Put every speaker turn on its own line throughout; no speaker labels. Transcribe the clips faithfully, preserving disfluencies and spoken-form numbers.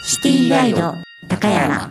シティガイド高山。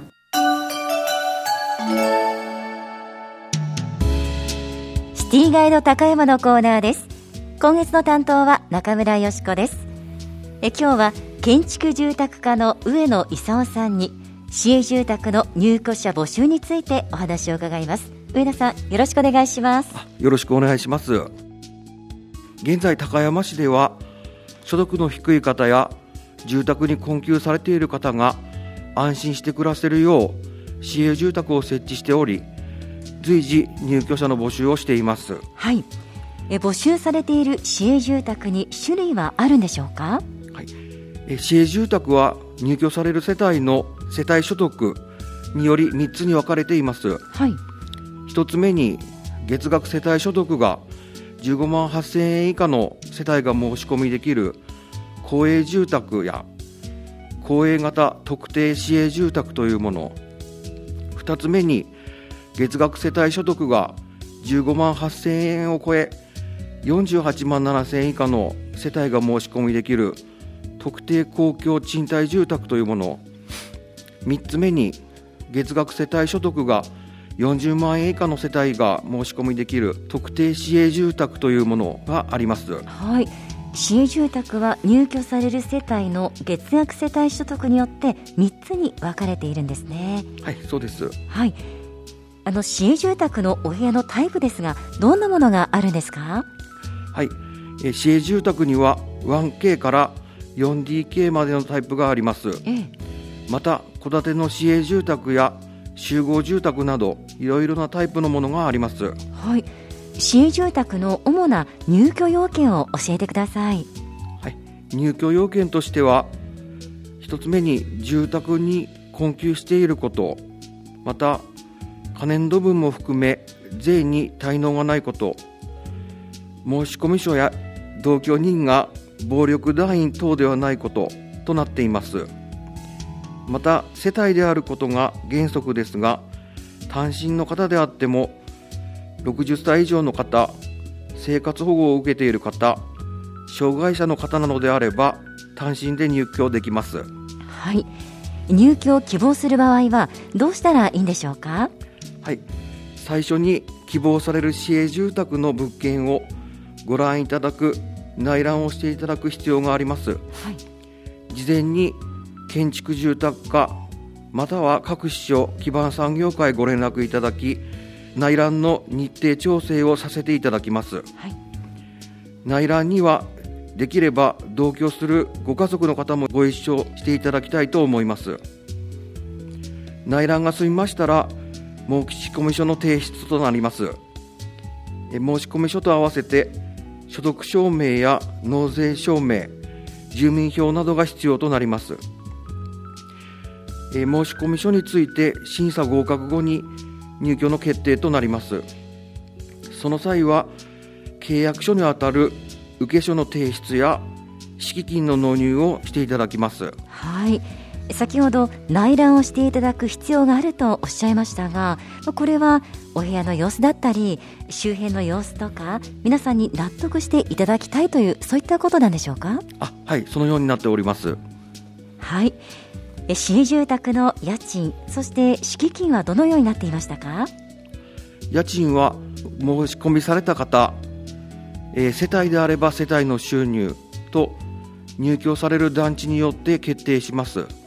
シティガイド高山のコーナーです。今月の担当は中村よし子です。え今日は建築住宅課の上野勲さんに市営住宅の入居者募集についてお話を伺います。上野さん、よろしくお願いします。
よろしくお願いします。現在高山市では所得の低い方や住宅に困窮されている方が安心して暮らせるよう市営住宅を設置しており、随時入居者の募集をしています。
はい、え募集されている市営住宅に種類はあるんでしょうか？
はい、え市営住宅は入居される世帯の世帯所得によりみっつに分かれています。
はい、
ひとつめに月額世帯所得がじゅうごまんはっせんえん以下の世帯が申し込みできる公営住宅や公営型特定市営住宅というもの、ふたつめに月額世帯所得がじゅうごまんはっせんえんを超えよんじゅうはちまんななせんえん以下の世帯が申し込みできる特定公共賃貸住宅というもの、みっつめに月額世帯所得がよんじゅうまんえん以下の世帯が申し込みできる特定市営住宅というものがあります。
はい、市営住宅は入居される世帯の月額世帯所得によってみっつに分かれているんですね。
はい、そうです。
はい、あの市営住宅のお部屋のタイプですが、どんなものがあるんですか？
はい、え市営住宅には ワンケー から よんディーケー までのタイプがあります。
ええ、
また戸建ての市営住宅や集合住宅などいろいろなタイプのものがあります。
はい、市営住宅の主な入居要件を教えてください。
はい、入居要件としてはひとつめに住宅に困窮していること、また可燃度分も含め税に滞納がないこと、申込書や同居人が暴力団員等ではないこととなっています。また世帯であることが原則ですが、単身の方であってもろくじゅっさい以上の方、生活保護を受けている方、障害者の方などであれば単身で入居できます。
はい、入居を希望する場合はどうしたらいいんでしょうか？
はい、最初に希望される市営住宅の物件をご覧いただく内覧をしていただく必要があります。
はい、
事前に建築住宅課または各市町基盤産業会ご連絡いただき、内覧の日程調整をさせていただきます。
はい、
内覧にはできれば同居するご家族の方もご一緒していただきたいと思います。内覧が済みましたら申込書の提出となります。申込書と合わせて所得証明や納税証明、住民票などが必要となります。申込書について審査合格後に入居の決定となります。その際は契約書にあたる請書の提出や敷金の納入をしていただきます。
はい、先ほど内覧をしていただく必要があるとおっしゃいましたが、これはお部屋の様子だったり周辺の様子とか皆さんに納得していただきたいという、そういったことなんでしょうか？
あ、はい、そのようになっております。
はい、市営住宅の家賃、そして敷金はどのようになっていましたか？
家賃は申し込みされた方、えー、世帯であれば世帯の収入と入居される団地によって決定します。はい、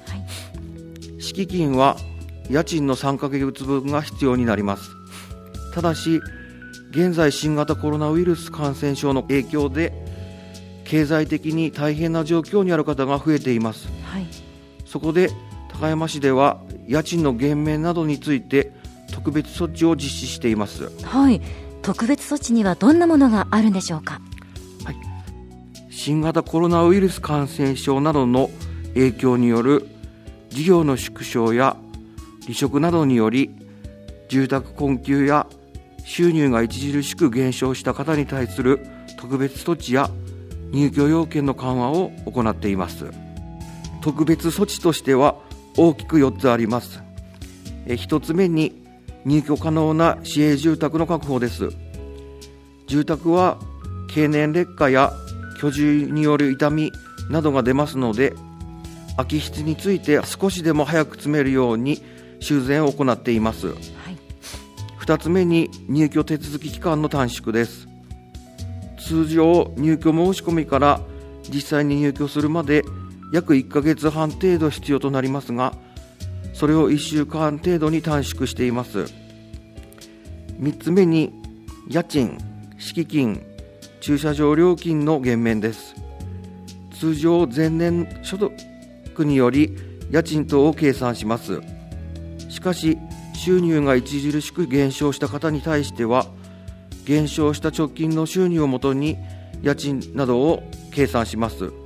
敷金は家賃のさんかげつぶんが必要になります。ただし現在新型コロナウイルス感染症の影響で経済的に大変な状況にある方が増えています。
はい、
そこで高山市では家賃の減免などについて特別措置を実施しています。
はい、特別措置にはどんなものがあるんでしょうか？
はい、新型コロナウイルス感染症などの影響による事業の縮小や離職などにより住宅困窮や収入が著しく減少した方に対する特別措置や入居要件の緩和を行っています。特別措置としては大きくよっつあります。えひとつめに入居可能な市営住宅の確保です。住宅は経年劣化や居住による傷みなどが出ますので、 空き室について少しでも早く詰めるように修繕を行っています。はい、ふたつめに入居手続き期間の短縮です。通常入居申し込みから実際に入居するまで約いっかげつはん程度必要となりますが、それをいっしゅうかん程度に短縮しています。みっつめに家賃、敷金、駐車場料金の減免です。通常前年所得により家賃等を計算します。しかし収入が著しく減少した方に対しては、減少した直近の収入をもとに家賃などを計算します。はい、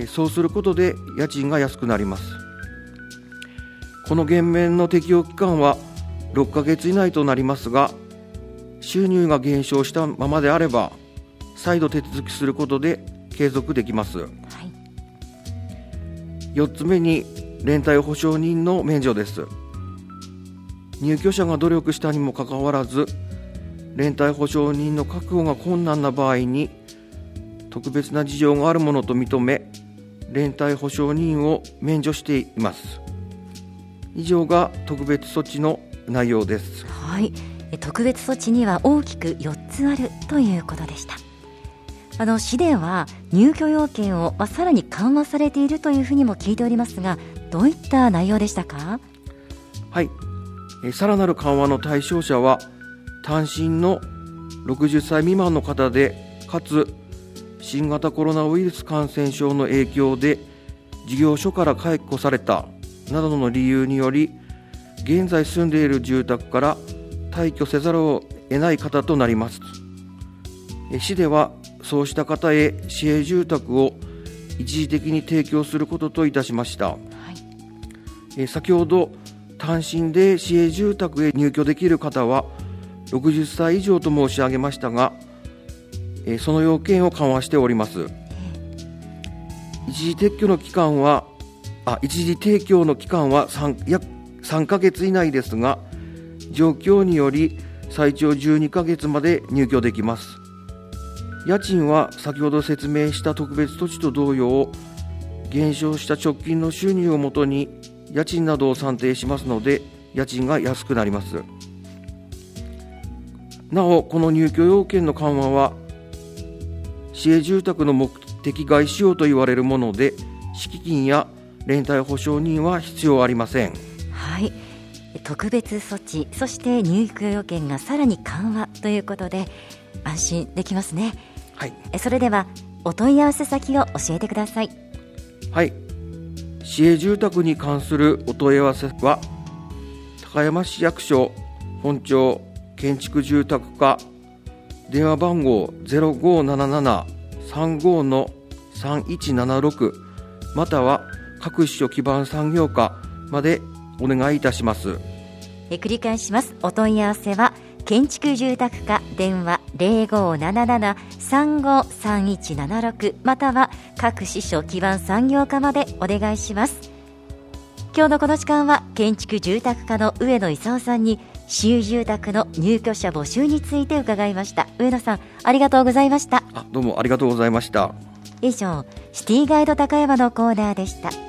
そうすることで家賃が安くなります。この減免の適用期間はろっかげつ以内となりますが、収入が減少したままであれば再度手続きすることで継続できます。はい、よっつめに連帯保証人の免除です。入居者が努力したにもかかわらず、連帯保証人の確保が困難な場合に特別な事情があるものと認め、連帯保証人を免除しています。以上が特別措置の内容です。
はい、特別措置には大きくよっつあるということでした。あの市では入居要件を、まあ、さらに緩和されているというふうにも聞いておりますが、どういった内容でしたか？
はい、えさらなる緩和の対象者は単身のろくじゅっさい未満の方で、かつ新型コロナウイルス感染症の影響で事業所から解雇されたなどの理由により現在住んでいる住宅から退去せざるを得ない方となります。市ではそうした方へ市営住宅を一時的に提供することといたしました。はい、先ほど単身で市営住宅へ入居できる方はろくじゅっさい以上と申し上げましたが、その要件を緩和しております。一時撤去の期間はあ一時提供の期間は 3, 約さんかげつ以内ですが、状況により最長じゅうにかげつまで入居できます。家賃は先ほど説明した特別措置と同様、減少した直近の収入をもとに家賃などを算定しますので、家賃が安くなります。なお、この入居要件の緩和は市営住宅の目的外使用と言われるもので、敷金や連帯保証人は必要ありません。
はい、特別措置、そして入居要件がさらに緩和ということで安心できますね。はい、それではお問い合わせ先を教えてください。
はい、市営住宅に関するお問い合わせは高山市役所本庁建築住宅課、電話番号 ゼロごーなななな さんごー のさんいちななろく または各市所基盤産業課までお願いいたします。
え繰り返します。お問い合わせは建築住宅課電話 ゼロごーなななな さんごー さんいちななろく または各市所基盤産業課までお願いします。今日のこの時間は建築住宅課の上野勲さんに市有住宅の入居者募集について伺いました。上野さん、ありがとうございました。
あ、どうもありがとうございました。
以上、シティガイド高山のコーナーでした。